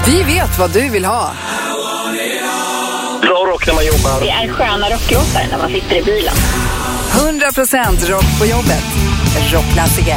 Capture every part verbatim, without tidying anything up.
Vi vet vad du vill ha. Bra rock när man jobbar. Det är sköna rocklåtar när man sitter i bilen. hundra procent rock på jobbet. Rockklassiker.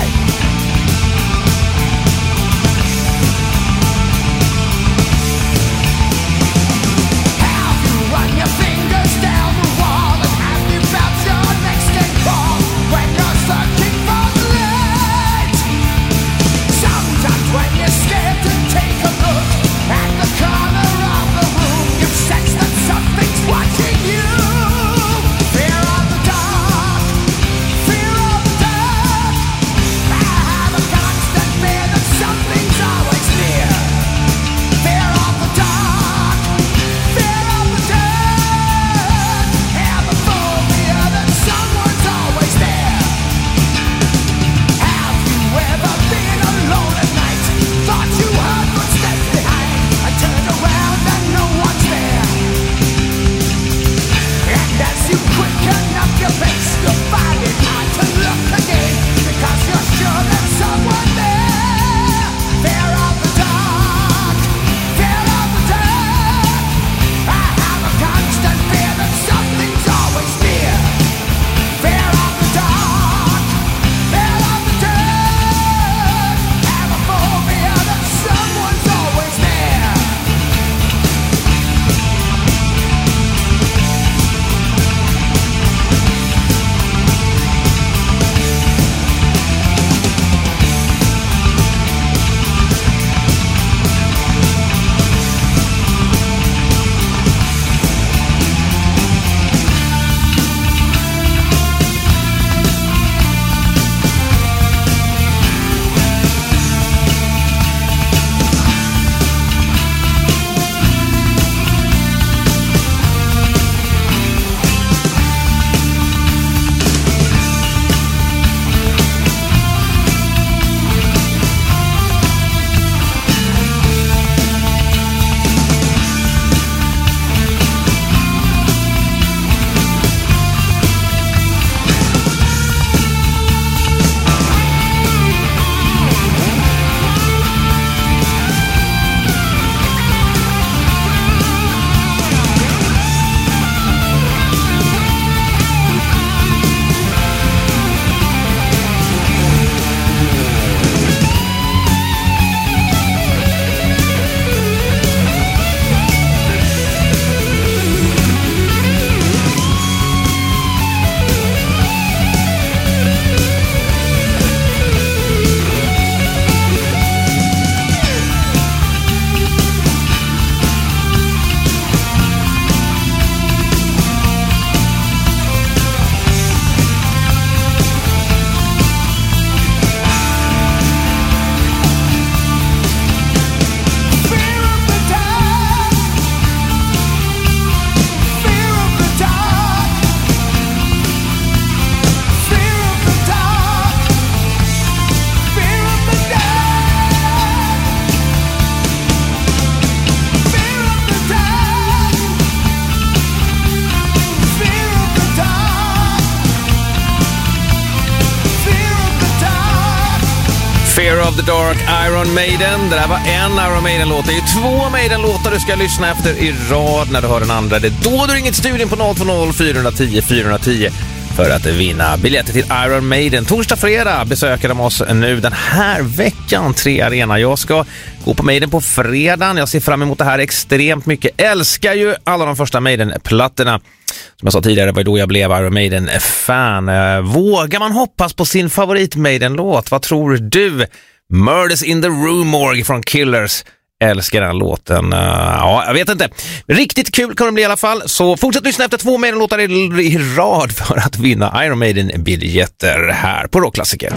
Fear of the Dark, Iron Maiden. Det där var en Iron Maiden-låt. Det är ju två Maiden-låtar du ska lyssna efter i rad när du hör den andra. Det är då du ringer till studion på noll två noll fyra ett noll fyra ett noll för att vinna biljetter till Iron Maiden. Torsdag, fredag besöker de oss nu den här veckan, tre arena. Jag ska gå på Maiden på fredagen. Jag ser fram emot det här extremt mycket. Älskar ju alla de första Maiden-plattorna. Som jag sa tidigare var då jag blev Iron Maiden-fan. Vågar man hoppas på sin favorit-Maiden-låt? Vad tror du? Murders in the Rue Morgue från Killers. Älskar den låten. Uh, ja, jag vet inte. Riktigt kul kommer det bli i alla fall. Så fortsätt lyssna efter två Maiden-låtar i, i rad för att vinna Iron Maiden-biljetter här på Rockklassiker.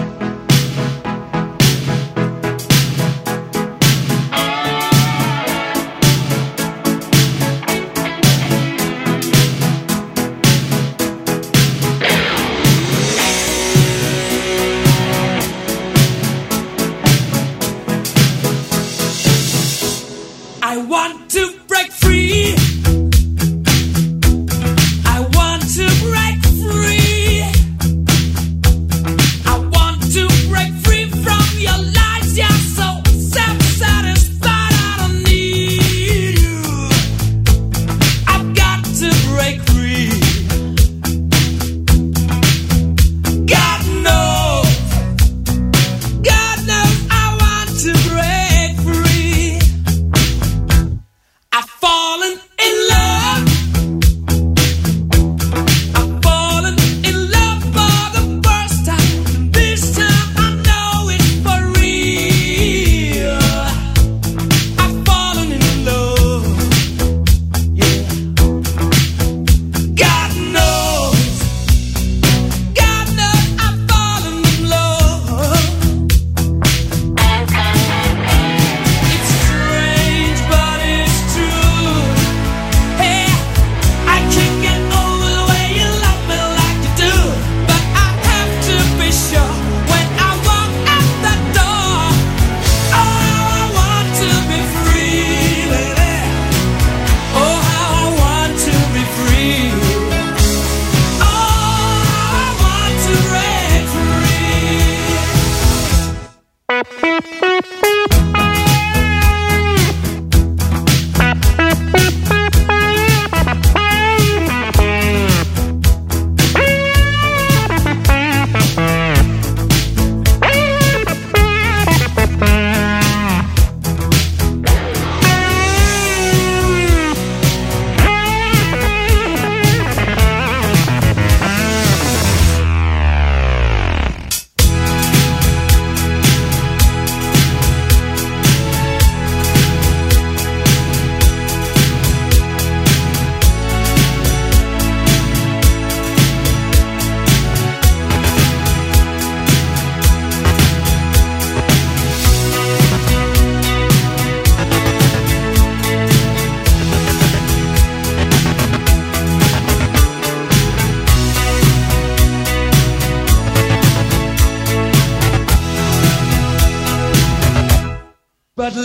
I want to break free. I want to break free. I want to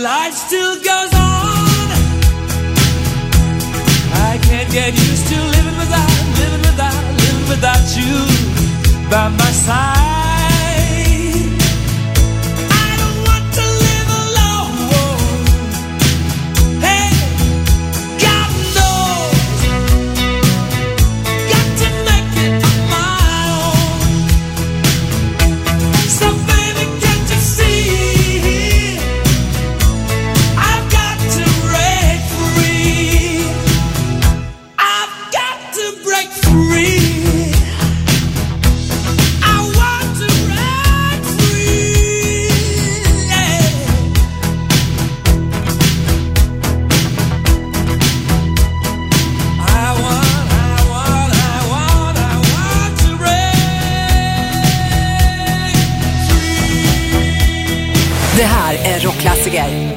life still goes on. I can't get used to living without, living without, living without you by my side. Det här är rockklassiker.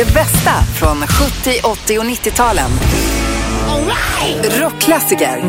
Det bästa från sjuttio, åttio och nittio-talen. All right. Rockklassiker.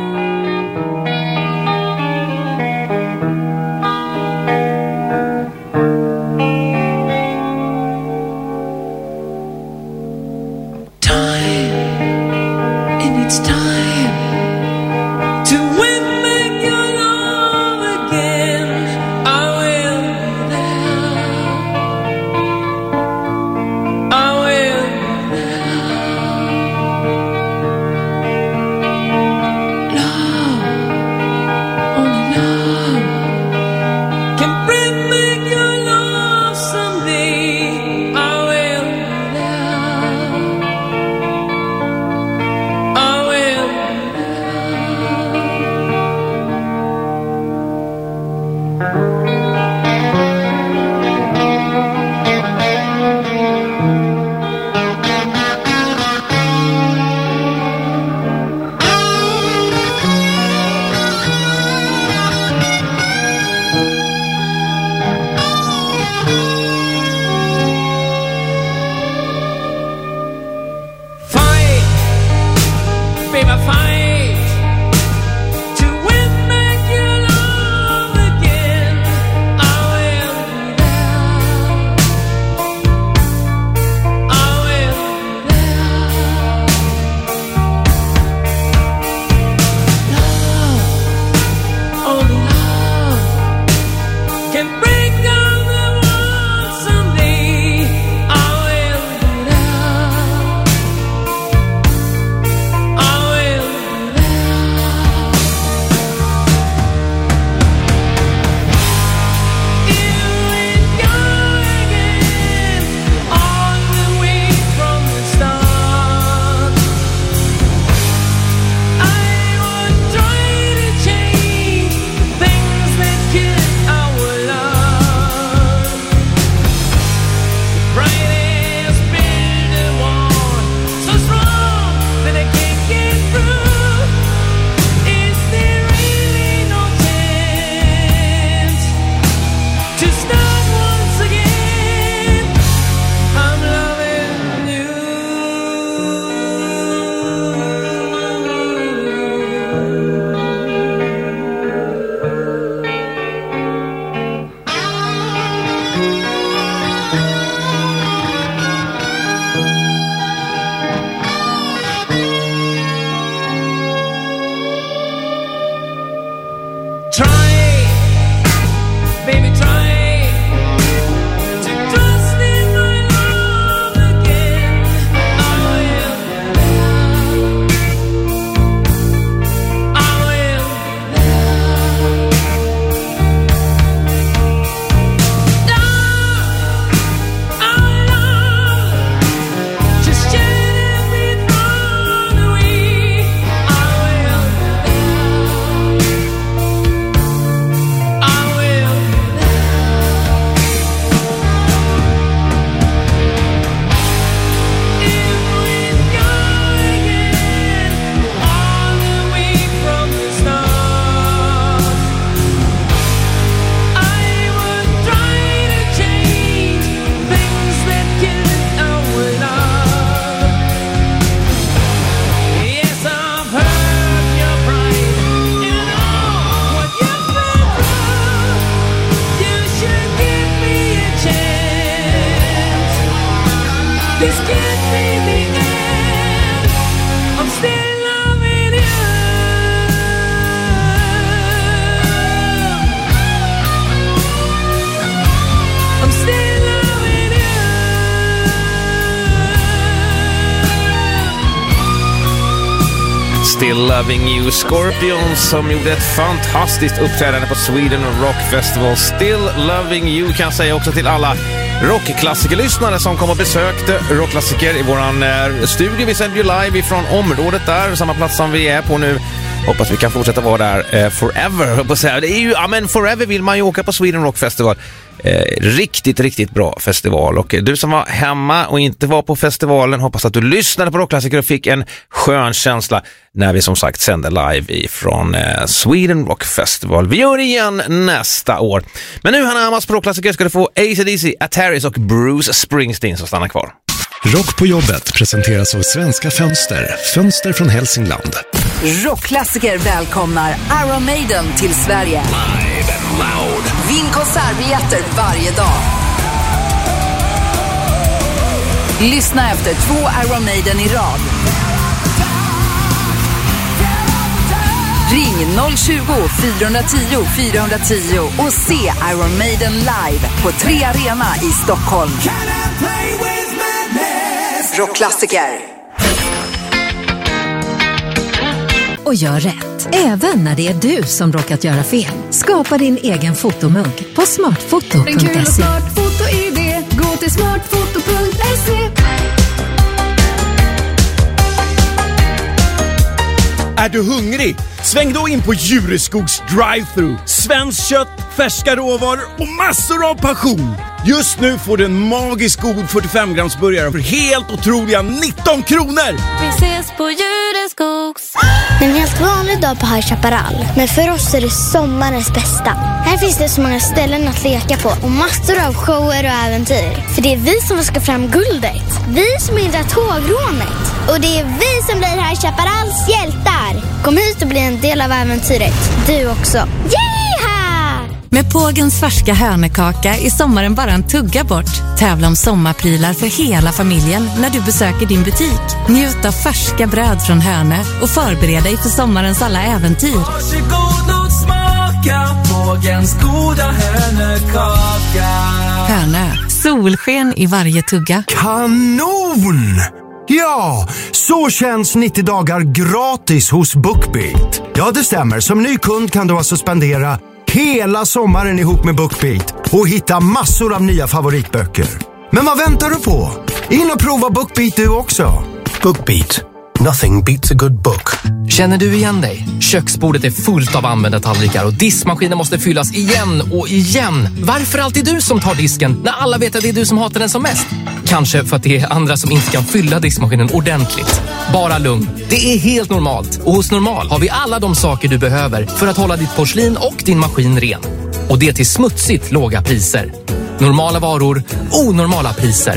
Still Loving You. Scorpions som gjorde ett fantastiskt uppträdande på Sweden Rock Festival. Still Loving You kan jag säga också till alla rockklassikerlyssnare som kom och besökte rockklassiker i våran eh, studio. Vi sänder ju live ifrån området där, samma plats som vi är på nu. Hoppas vi kan fortsätta vara där eh, forever. På säga. Det är ju, ja men forever vill man ju åka på Sweden Rock Festival. Eh, riktigt, riktigt bra festival. Och du som var hemma och inte var på festivalen, hoppas att du lyssnade på rockklassiker och fick en skön känsla när vi som sagt sänder live ifrån eh, Sweden Rock Festival. Vi gör det igen nästa år. Men nu, Hanna Hamas på rockklassiker, ska du få A C D C, Ataris och Bruce Springsteen, som stannar kvar. Rock på jobbet presenteras av Svenska Fönster. Fönster från Hälsingland. Rockklassiker välkomnar Iron Maiden till Sverige. Live and loud. Vinn konsertbiljetter varje dag. Lyssna efter två Iron Maiden i rad. Ring noll tjugo, fyra tio, fyra tio och se Iron Maiden live på Tre Arena i Stockholm. Rockklassiker. Och gör rätt, även när det är du som råkat göra fel. Skapa din egen fotomugg på smartfoto punkt se. En kul och smart foto-idé. Gå till smartfoto punkt se. Är du hungrig? Sväng då in på Djureskogs drive-thru. Svenskt kött, färska råvaror och massor av passion. Just nu får du en magisk god fyrtiofem grams burgare för helt otroliga nitton kronor. Vi ses på Djureskogs. En helt vanlig dag på High Chaparral. Men för oss är det sommarens bästa. Här finns det så många ställen att leka på och massor av shower och äventyr. För det är vi som ska fram guldet. Vi som hindrar tågrånet. Och det är vi som blir High Chaparrals hjältar. Kom hit och bli en del av äventyret. Du också. Yeeha! Med Pågens färska hönekaka är sommaren bara en tugga bort. Tävla om sommarprylar för hela familjen när du besöker din butik. Njut av färska bröd från Hönö och förbered dig för sommarens alla äventyr. Varsågod och smaka Pågens goda hönökaka. Hönö, solsken i varje tugga. Kanon! Ja, så känns nittio dagar gratis hos BookBeat. Ja, det stämmer. Som ny kund kan du alltså spendera hela sommaren ihop med BookBeat och hitta massor av nya favoritböcker. Men vad väntar du på? In och prova BookBeat du också. BookBeat. Nothing beats a good book. Känner du igen dig? Köksbordet är fullt av använda tallrikar och diskmaskinen måste fyllas igen och igen. Varför alltid du som tar disken när alla vet att det är du som hatar den som mest? Kanske för att det är andra som inte kan fylla diskmaskinen ordentligt. Bara lugn. Det är helt normalt. Och hos Normal har vi alla de saker du behöver för att hålla ditt porslin och din maskin ren. Och det till smutsigt låga priser. Normala varor, onormala priser.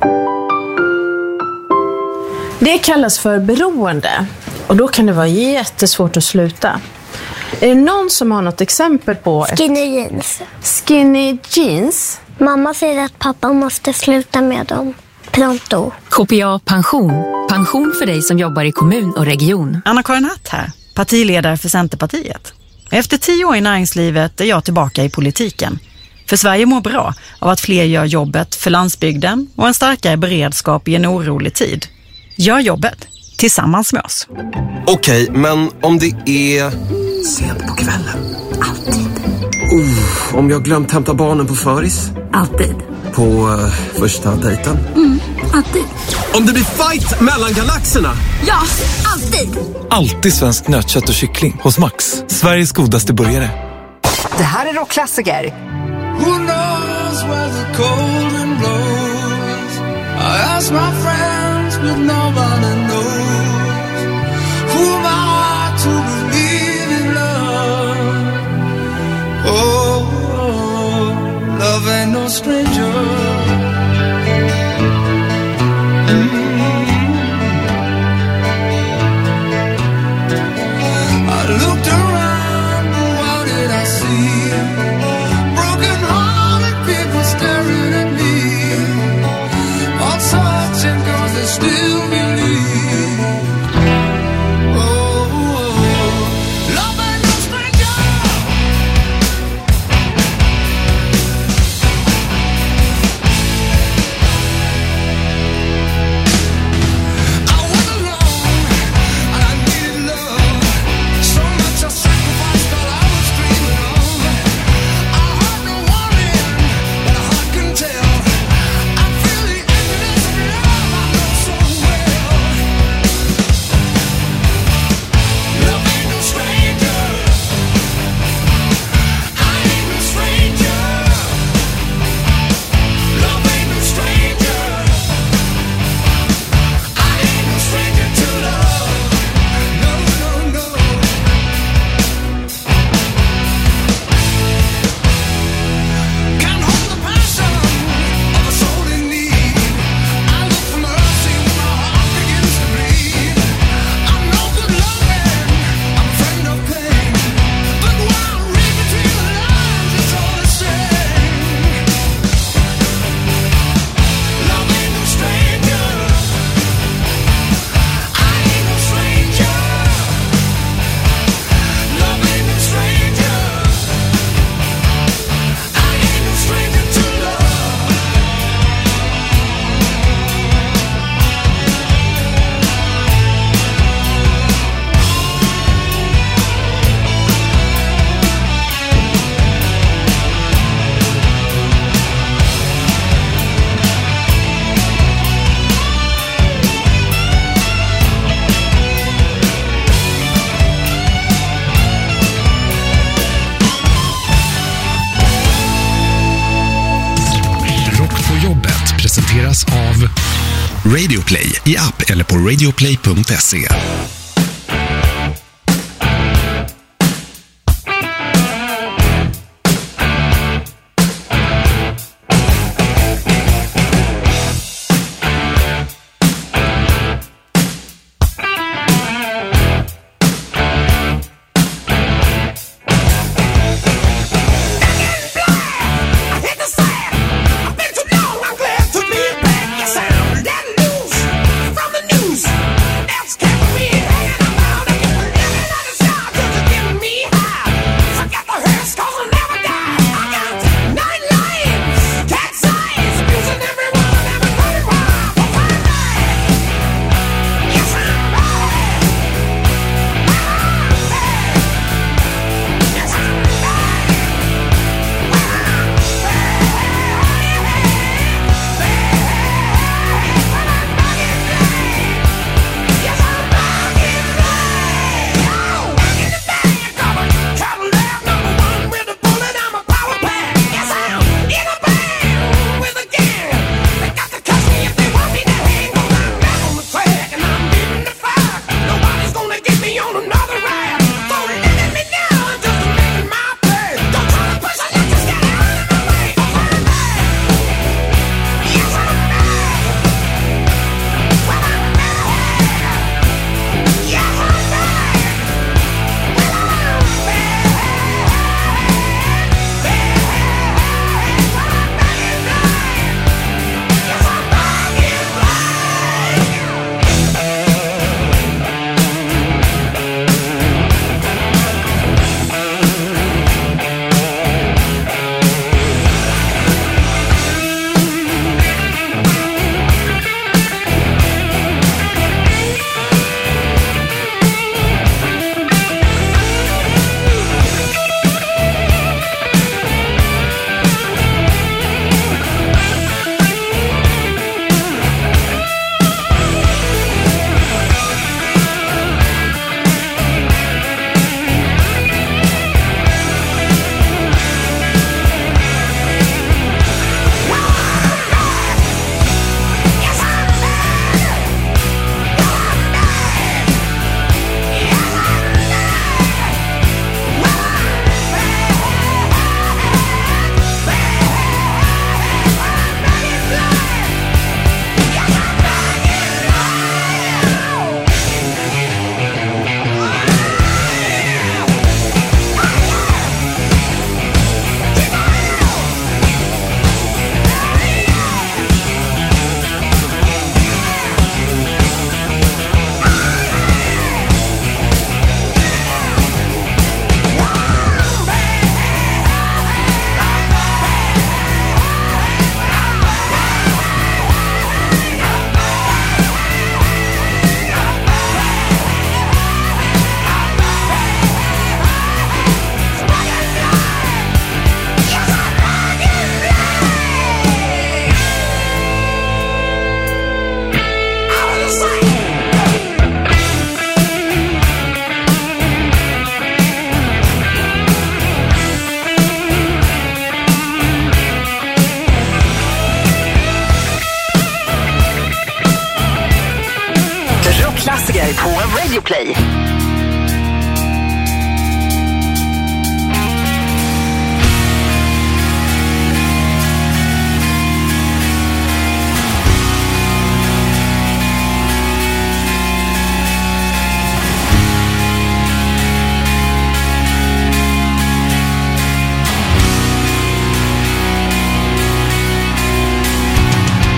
Det kallas för beroende och då kan det vara jättesvårt att sluta. Är det någon som har något exempel på... Skinny jeans. Skinny jeans? Mamma säger att pappa måste sluta med dem. Pronto. K P A Pension. Pension för dig som jobbar i kommun och region. Anna-Karin Hatt här, partiledare för Centerpartiet. Efter tio år i näringslivet är jag tillbaka i politiken. För Sverige mår bra av att fler gör jobbet för landsbygden och en starkare beredskap i en orolig tid. Gör jobbet tillsammans med oss. Okej, men om det är sent på kvällen? Alltid. Uh, om jag glömt hämta barnen på föris? Alltid. På uh, första dejten? Mm, alltid. Om det blir fight mellan galaxerna? Ja, alltid. Alltid svensk nötkött och kyckling hos Max. Sveriges godaste burgare. Det här är rockklassiker. Who knows where the cold wind blows? I ask my friends, but nobody knows. Who am I to believe in love? Oh, love ain't no stranger. I looked around, but what did I see? Broken-hearted people staring at me. All touching 'cause they still believe. Oh, oh, love ain't no stranger. Radio Play i app eller på radioplay punkt se. Klassiker på Radio Play.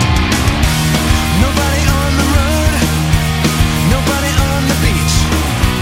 Nobody on the road, nobody on the beach.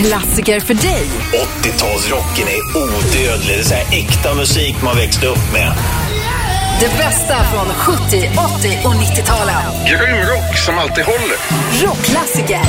klassiker för dig. åttiotalsrocken är odödlig. Det är så här äkta musik man växte upp med. Det bästa från sjuttio, åttio och nittio-talen. Grym rock som alltid håller. Rockklassiker.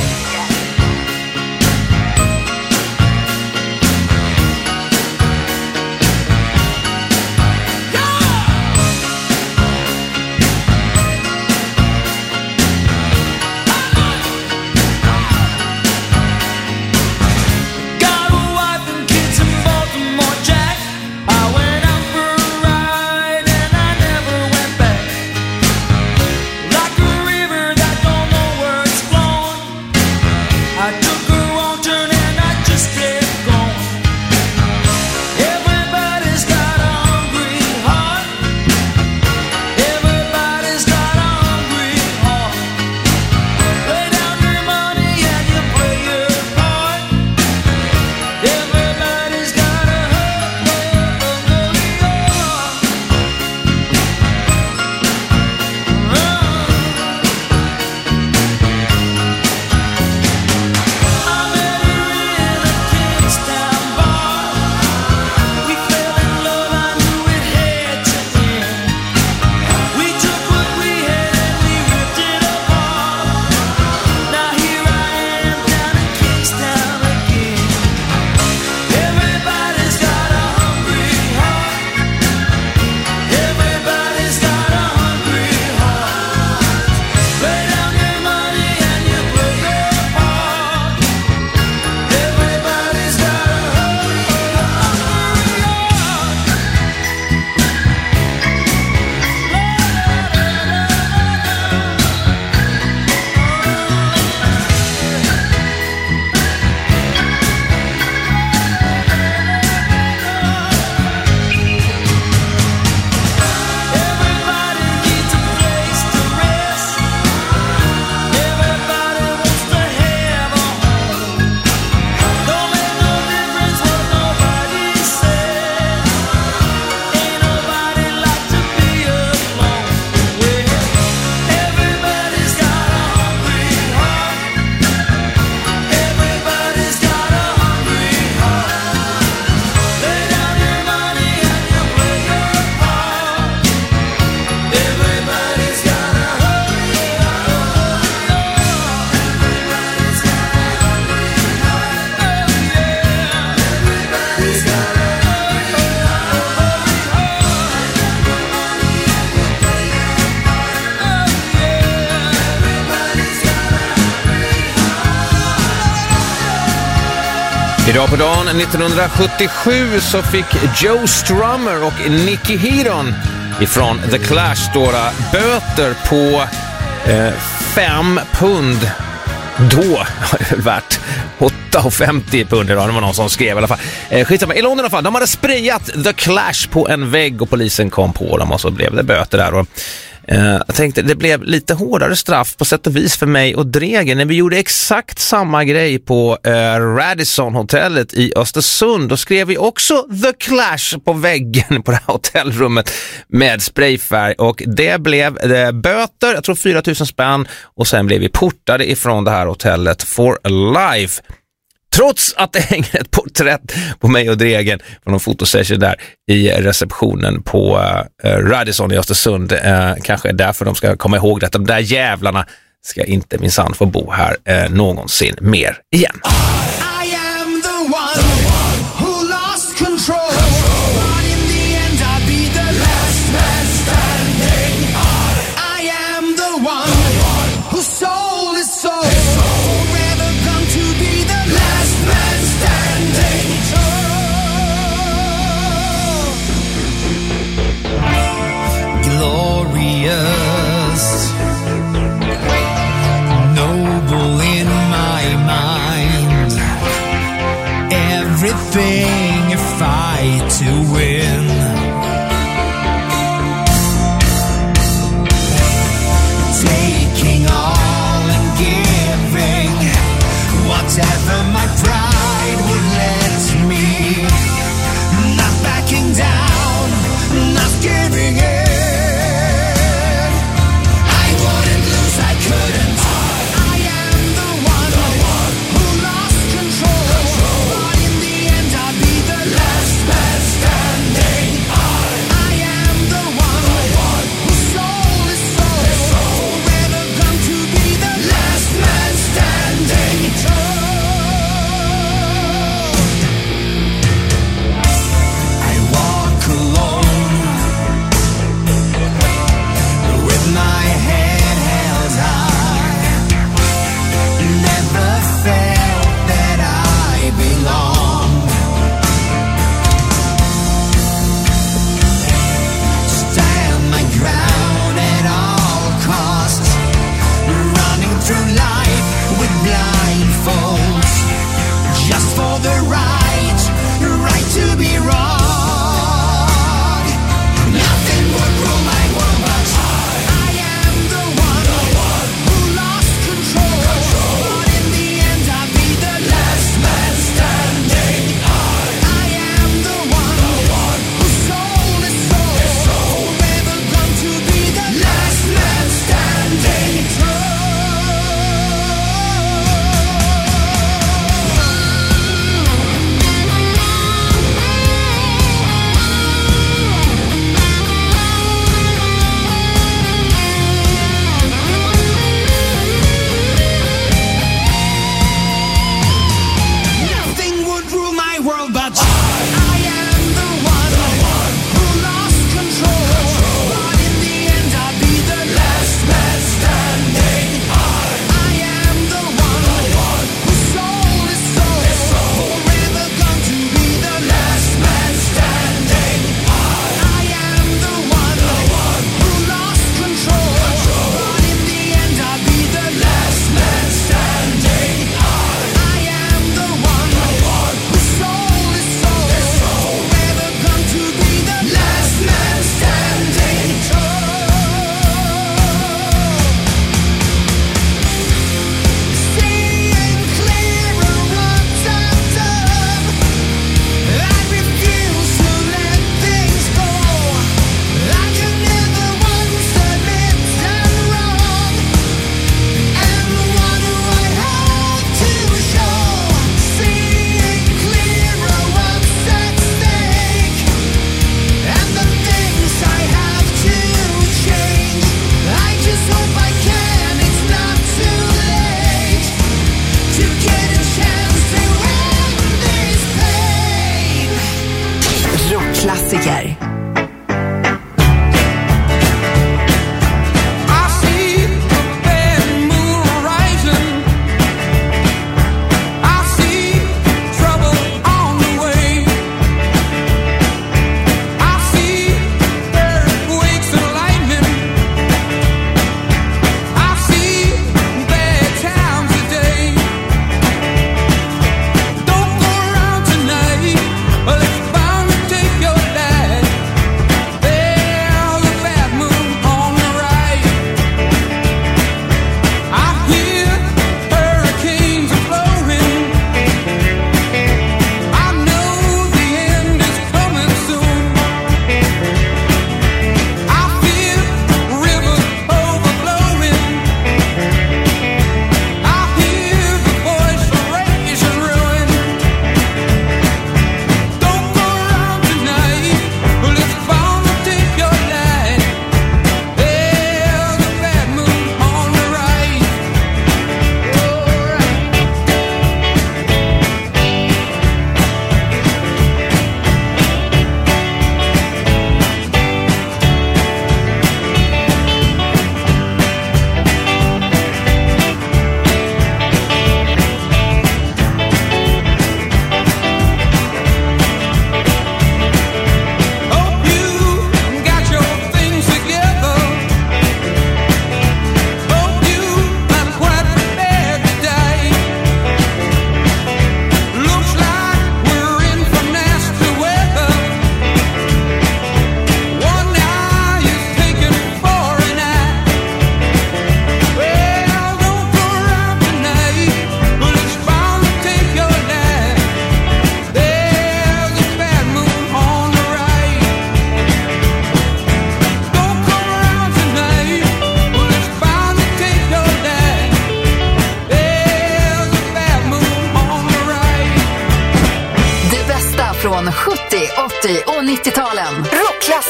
Idag på dagen nittonhundrasjuttiosju så fick Joe Strummer och Nicky Hedon ifrån The Clash stora böter på eh, fem pund. Då var det väl värt åtta femtio pund idag. Det var någon som skrev i alla fall. Eh, skitsamma. I London i alla fall. De hade sprayat The Clash på en vägg och polisen kom på dem och så blev det böter där. Och Uh, jag tänkte det blev lite hårdare straff på sätt och vis för mig och Dregen när vi gjorde exakt samma grej på uh, Radisson-hotellet i Östersund. Då skrev vi också The Clash på väggen på det här hotellrummet med sprayfärg och det blev uh, böter, jag tror fyra tusen spänn och sen blev vi portade ifrån det här hotellet for life. Trots att det hänger ett porträtt på mig och Dregen från en fotosession där i receptionen på uh, Radisson i Östersund. Uh, kanske är därför de ska komma ihåg att de där jävlarna ska inte minsann få bo här uh, någonsin mer igen. I am the one who lost control. But in the end I'll be the last man standing. I am the one who sold his soul. Forever come to be the last man standing. Glorious, noble in my mind. Everything a fight to win. Taking all and giving whatever my pride would let me. Not backing down, not giving in.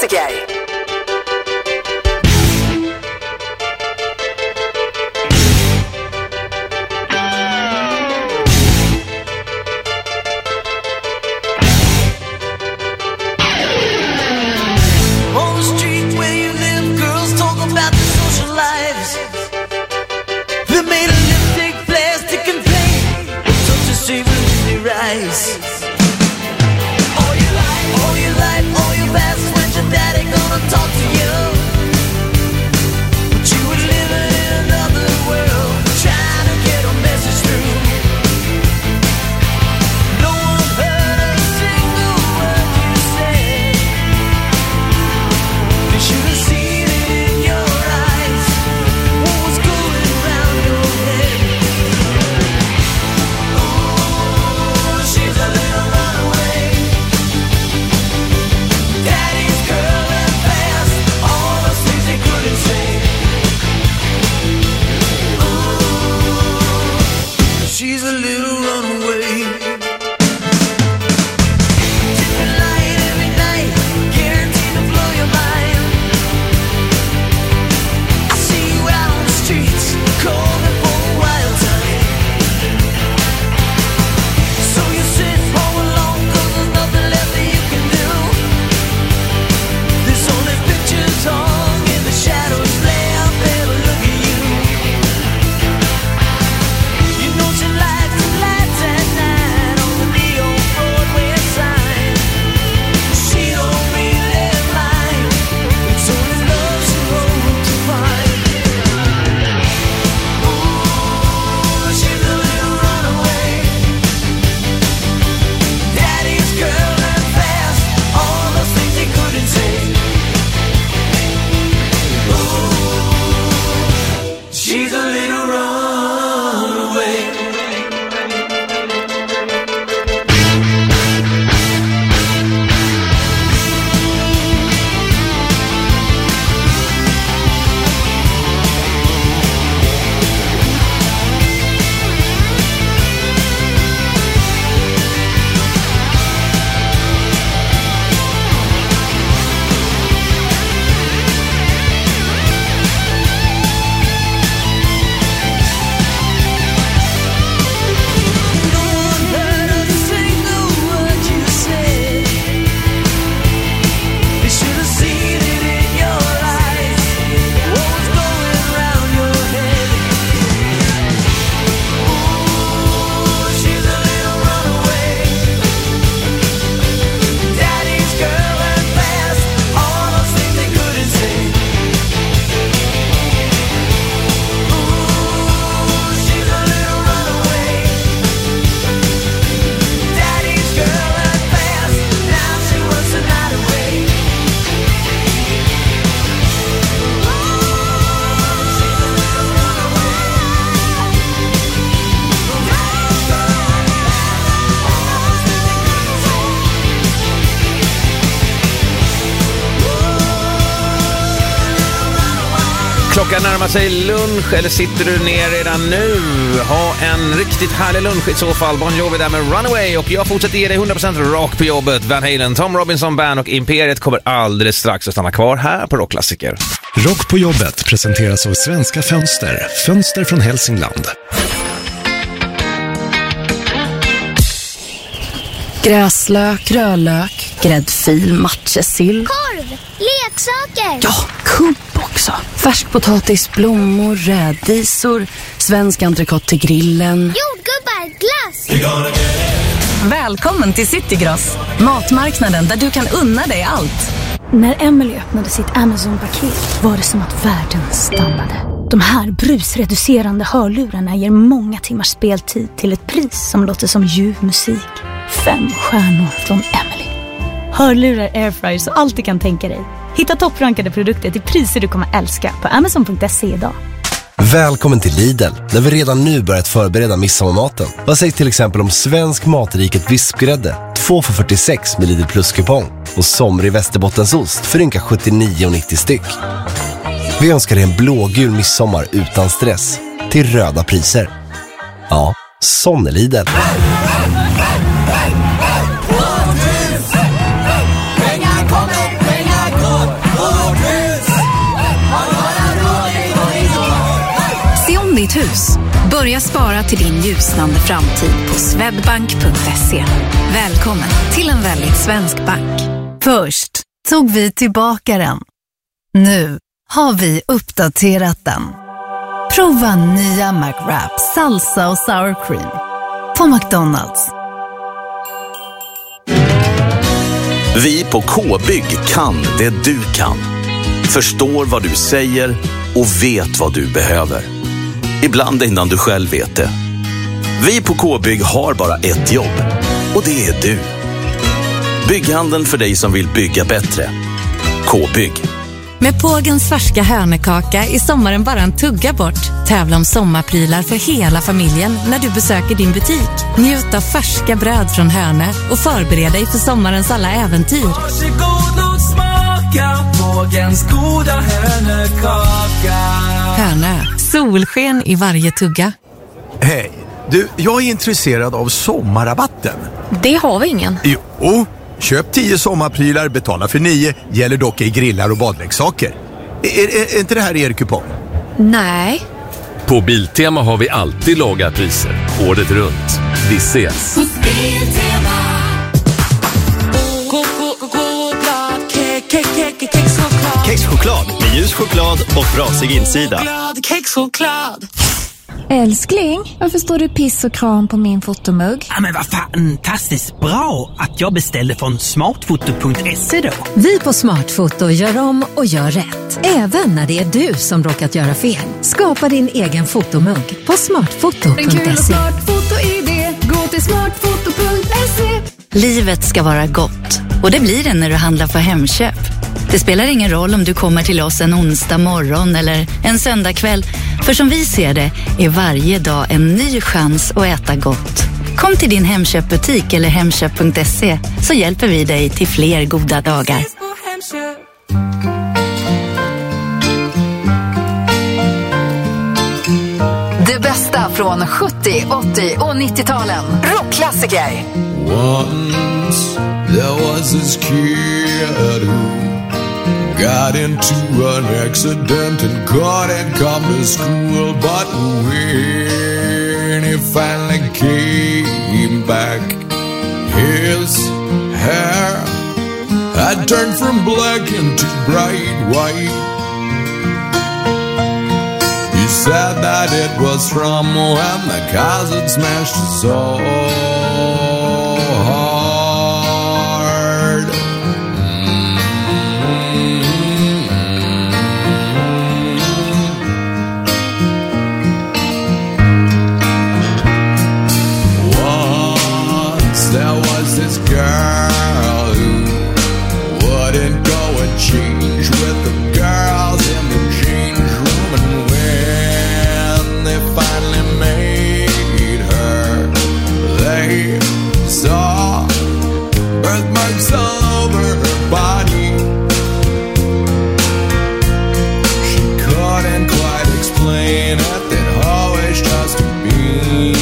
Rockklassiker. On the street where you live, girls talk about their social lives. They made a lipstick, plastic and paint, such a savor in their eyes. All your life, all your life, all your past, when's your daddy gonna talk to you? But you were living in another world, trying to get a message through. No one heard a single word you said. They should have seen it in your eyes, what was going around your head. Ooh, she's a little runaway. Daddy's girl and fast, all those things they couldn't say. Ooh, she's a little runaway. Different light every night, guaranteed to blow your mind. I see you out on the streets, calling for a wild time. So you sit home alone, 'cause there's nothing left that you can do. There's only pictures hung in the shadows, left there to look at you. You know she lights the lights at night on the neon Broadway sign. She don't really mind, it's only love she hopes to find. Ooh, she's a little runaway. Daddy's girl and fast, all those things he couldn't say. Ooh, she's a little runaway. No one heard a single word you said. They should have seen it in your eyes, what was going around your head. Ooh, she's a little runaway. Daddy's girl and fast, all those things they couldn't say. Ooh, she's a little runaway. Daddy's girl and fast, now she wants the night away. Klockan närmar sig lunch, eller sitter du ner redan nu? Ha en riktigt härlig lunch i så fall. Bon Jovi där med Runaway, och jag fortsätter ge dig hundra procent rock på jobbet. Van Halen, Tom Robinson Band och Imperiet kommer alldeles strax att stanna kvar här på Rockklassiker. Rock på jobbet presenteras av Svenska Fönster. Fönster från Hälsingland. Gräslök, rödlök, gräddfil, matjessill. Korv, leksaker. Ja, kubb också. Färskpotatis, blommor, rädisor, svensk entrecote till grillen. Jordgubbar, glass. Välkommen till Citygross, matmarknaden där du kan unna dig allt. När Emily öppnade sitt Amazon-paket var det som att världen stannade. De här brusreducerande hörlurarna ger många timmars speltid till ett pris som låter som ljuv musik. Fem stjärnor från Emily. Hörlurar, airfryers och allt du kan tänka dig. Hitta topprankade produkter till priser du kommer älska på amazon punkt se idag. Välkommen till Lidl, där vi redan nu börjat förbereda midsommarmaten. Vad sägs till exempel om svensk matriket vispgrädde, två för fyrtiosex med Lidl Plus-kupong. Och somrig Västerbottensost för ynka sjuttionio nittio styck. Vi önskar dig en blågul midsommar utan stress, till röda priser. Ja, sån är Lidl. Pengar kommer, pengar går. ditt hus. Börja spara till din ljusnande framtid på swedbank punkt se. Välkommen till en väldigt svensk bank. Först tog vi tillbaka den. Nu har vi uppdaterat den. Prova nya McWrap, salsa och sour cream på McDonald's. Vi på K-bygg kan det du kan. Förstår vad du säger och vet vad du behöver. Ibland innan du själv vet det. Vi på K-bygg har bara ett jobb. Och det är du. Bygghandeln för dig som vill bygga bättre. K-bygg. Med Pågens färska hörnekaka är sommaren bara en tugga bort. Tävla om sommarprylar för hela familjen när du besöker din butik. Njut av färska bröd från Hörne och förbered dig för sommarens alla äventyr. Varsågod och smaka Pågens goda hörnekaka. Hörne, solsken i varje tugga. Hej, du, jag är intresserad av sommarrabatten. Det har vi ingen. Jo, köp tio sommarprylar, betala för nio, gäller dock i grillar och badleksaker. Är, är, är inte det här er kupong? Nej. På Biltema har vi alltid låga priser, året runt. Vi ses. Kexchoklad med ljus choklad och brasig insida. Kexchoklad. Älskling, varför står det piss och kram på min fotomugg? Ja, men vad fantastiskt bra att jag beställde från smartfoto punkt se då. Vi på Smartfoto gör om och gör rätt. Även när det är du som råkat göra fel. Skapa din egen fotomugg på smartfoto punkt se. En kul och smart foto-idé. Gå till smartfoto punkt se. Livet ska vara gott. Och det blir det när du handlar för Hemköp. Det spelar ingen roll om du kommer till oss en onsdag morgon eller en söndag kväll. För som vi ser det är varje dag en ny chans att äta gott. Kom till din Hemköpbutik eller hemköp punkt se så hjälper vi dig till fler goda dagar. Det bästa från sjuttio, åttio och nittio-talen. Rockklassiker. Once there was this kid who got into an accident and couldn't come to school. But when he finally came back, his hair had turned from black into bright white. He said that it was from when the cars had smashed his soul hard. There was this girl who wouldn't go and change with the girls in the change room. And when they finally made her, they saw birthmarks all over her body. She couldn't quite explain it, they'd always just be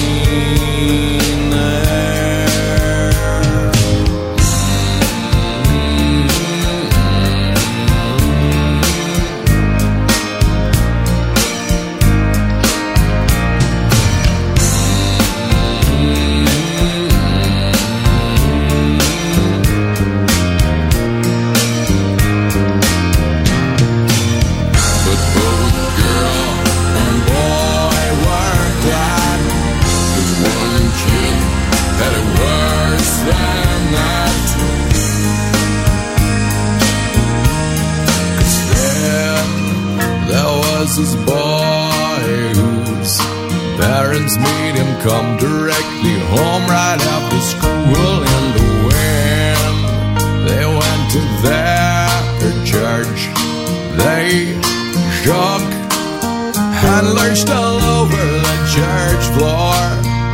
this boy whose parents made him come directly home right after school. And when they went to their church, they shook and lurched all over the church floor.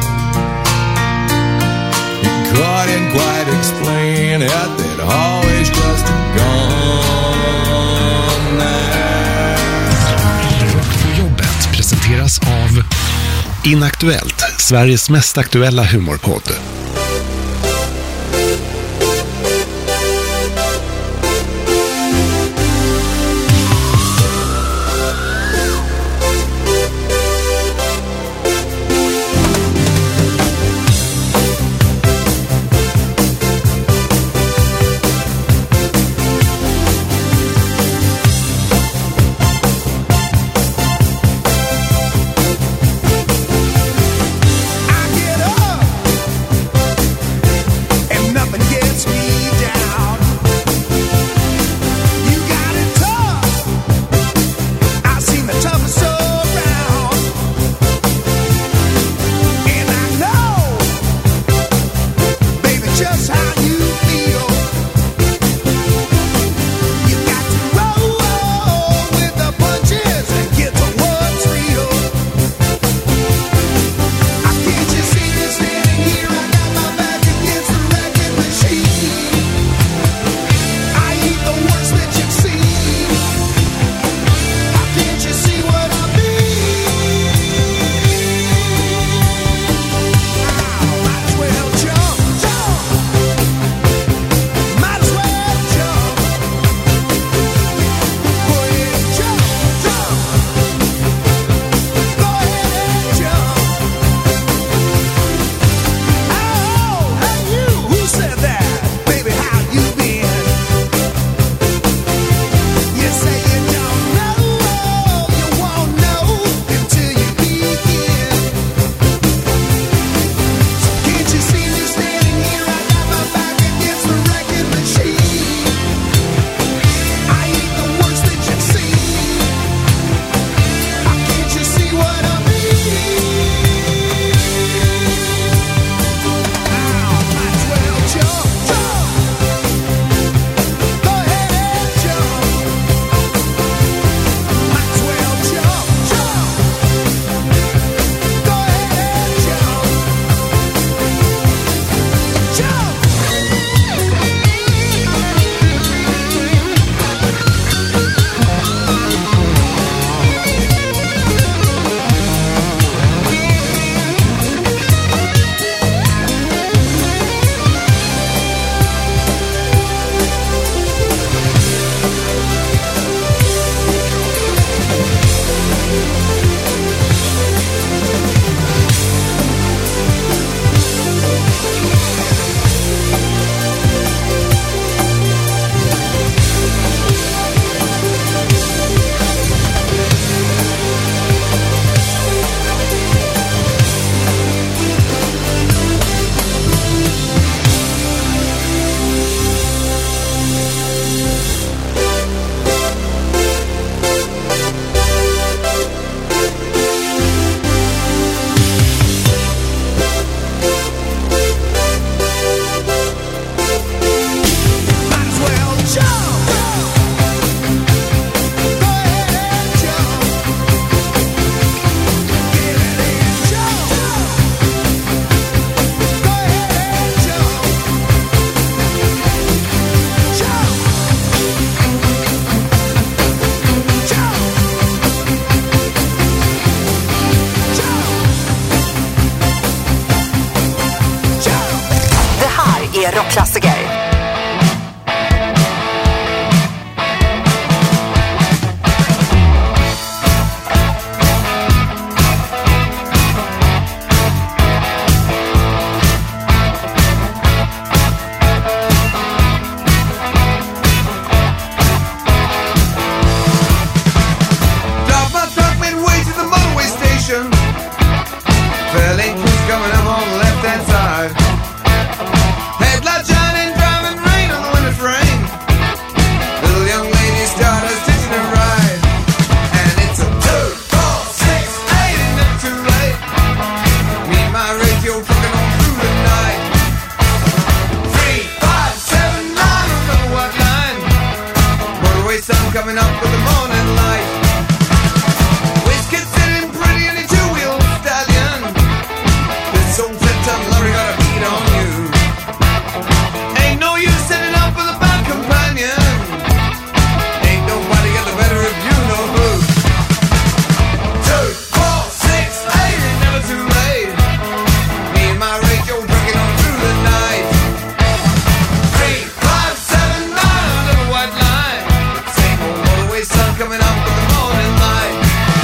He couldn't quite explain it, they'd always just gone there. Presenteras av Inaktuellt, Sveriges mest aktuella humorpodd. Klassiker. Coming up with the morning light. Whiskey sitting pretty in a two-wheel stallion. This old ten-ton lorry got a beat on you. Ain't no use setting up with a bad companion. Ain't nobody got the better of you, no who. Two, four, six, eight, ain't never too late. Me and my radio trucking on through the night. Three, five, seven, nine, on the white line. Sun coming up with the morning light.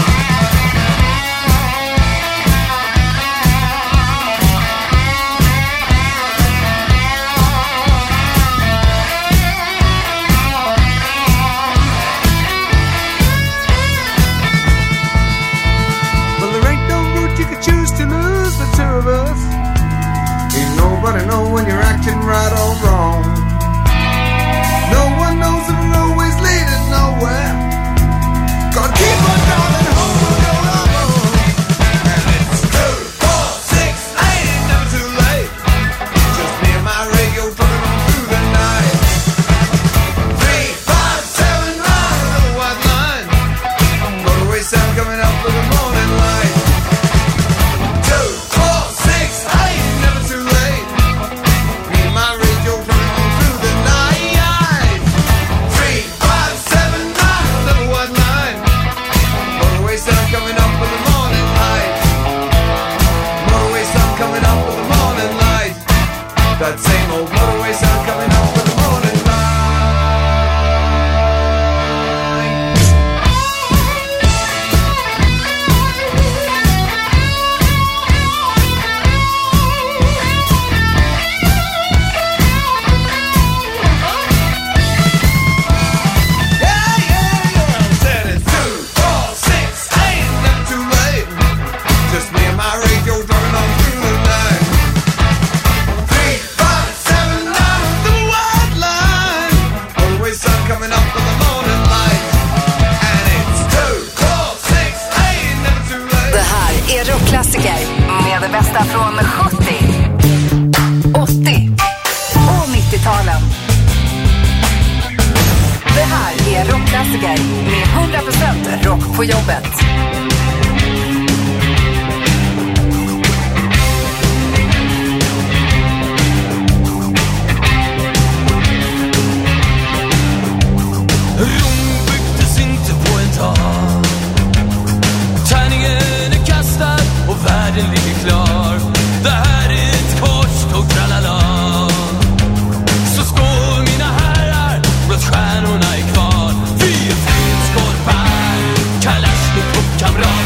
Well, there ain't no route you could choose to lose the two of us. Ain't nobody know when you're acting right or wrong. No one knows if we're always leading nowhere. Gotta keep on driving home, we'll go on. And it's two, four, six, eight, ain't never too late. Just me and my radio trucking on through the night. Three, five, seven, nine, another white line. Motorway sound coming up with the morning light. Two, four, six, eight, ain't never too late. Me and my radio trucking on through the night. Three, five, seven, nine, another white line. Motorway sun coming up with the morning light. Motorway sun coming up with the morning light. That same old motorway sun coming up with the morning light. Yeah, yeah, yeah. Said it's two, four, six, eight, never too late. Just me and my radio driving on through the night. Three, five, seven, nine, the white line. Always sun coming up with the morning light. And it's two, four, six, eight, never too late. Det här är rockklassiker med det bästa från sjuttio, åttio och nittio-talen. Det här är rockklassiker med hundra procent rock på jobbet. Rom byggdes inte på en dag. Tärningen är kastad och världen ligger klar. Det här är ett korståg, tralala. Så skål mina herrar, för att stjärnorna är kvar. Vi är fredskorpar, Kalashnikov kamrat.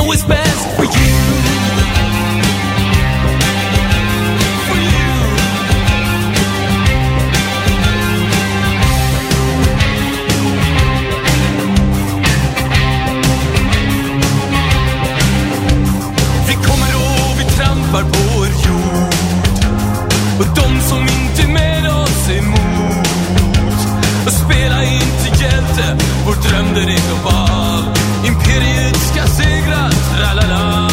know it's best for you. På er jord. Och de som inte med oss är emot. Och spela inte hjälte. Vår dröm den är global. Imperiet ska segra. Tralala.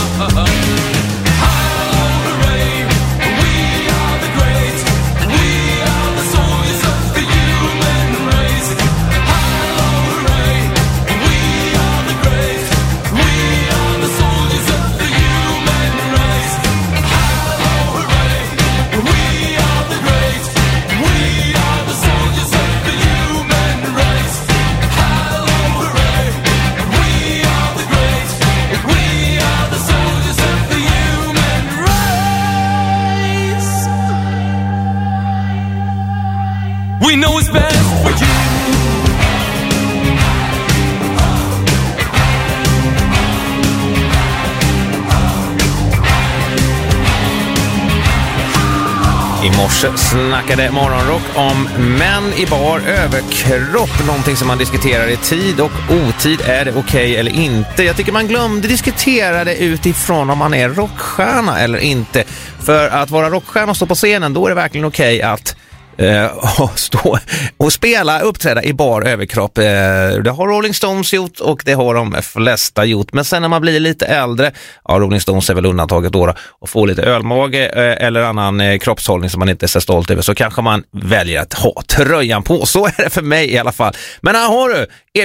We know it's best for you. I morse snackade Morgonrock om män i bar överkropp, någonting som man diskuterar i tid och otid. Är det okej okay eller inte? Jag tycker man glömde diskutera det utifrån om man är rockstjärna eller inte. För att vara rockstjärna och stå på scenen, då är det verkligen okej okay att Uh, och stå och spela, uppträda i bar överkropp. Uh, det har Rolling Stones gjort och det har de flesta gjort. Men sen när man blir lite äldre, ja, Rolling Stones är väl undantaget då, och får lite ölmage uh, eller annan uh, kroppshållning som man inte är så stolt över, så kanske man väljer att ha tröjan på. Så är det för mig i alla fall. Men här har du